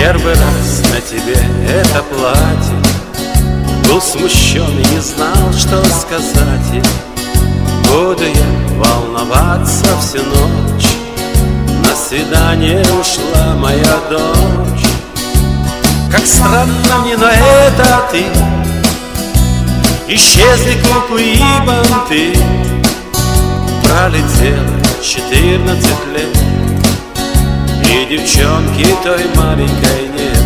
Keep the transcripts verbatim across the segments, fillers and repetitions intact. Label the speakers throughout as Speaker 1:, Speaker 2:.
Speaker 1: Первый раз на тебе это платье, был смущен и не знал, что сказать ей. Буду я волноваться всю ночь, на свидание ушла моя дочь. Как странно мне, но это ты. Исчезли куклы и банты. Пролетело четырнадцать лет, и девчонки той маленькой нет.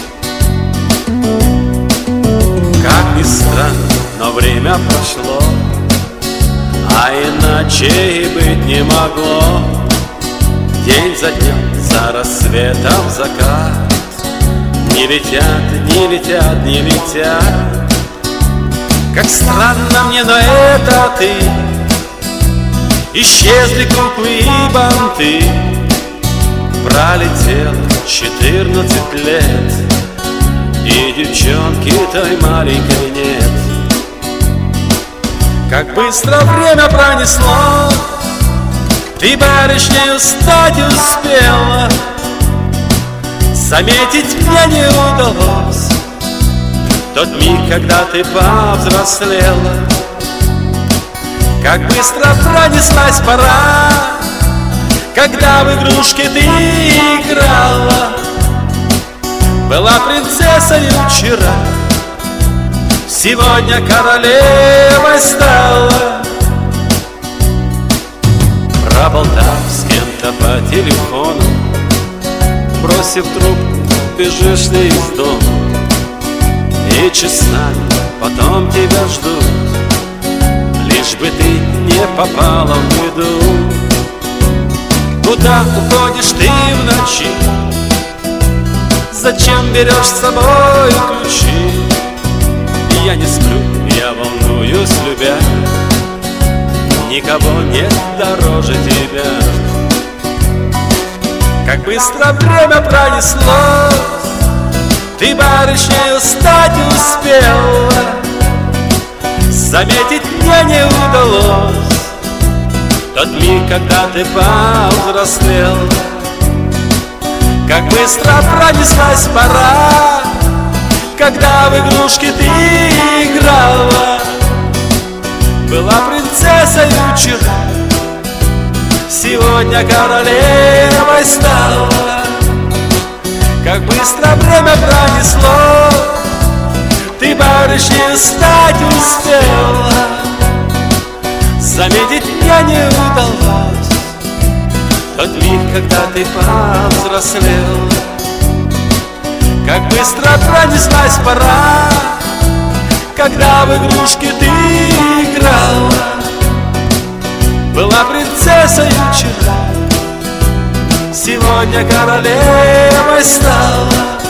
Speaker 1: Как ни странно, но время прошло, а иначе и быть не могло. День за днем, за рассветом закат, не летят, не летят, не летят. Как странно мне, но это ты. Исчезли куклы и банты. Пролетело четырнадцать лет, и девчонки той маленькой нет. Как быстро время пронесло, ты барышнею стать успела. Заметить мне не удалось тот миг, когда ты повзрослела. Как быстро пронеслась пора, когда в игрушки ты играла. Была принцессой вчера, сегодня королевой стала. Проболтав с кем-то по телефону, бросив трубку, бежишь ты из дома. И часами потом тебя ждут, лишь бы ты не попала в беду. Куда уходишь ты в ночи? Зачем берешь с собой ключи? Я не сплю, я волнуюсь, любя. Никого нет дороже тебя. Как быстро время пронесло, ты барышнею стать успела. Заметить мне не удалось тот миг, когда ты повзрослел. Как быстро пронеслась пора, когда в игрушки ты играла. Была принцессой вчера, сегодня королевой стала. Как быстро время пронесло, ты барышнею стать успела. Заметить мне не удалось тот миг, когда ты повзрослел. Как быстро пронеслась пора, когда в игрушки ты играла. Была принцессой вчера, сегодня королевой стала.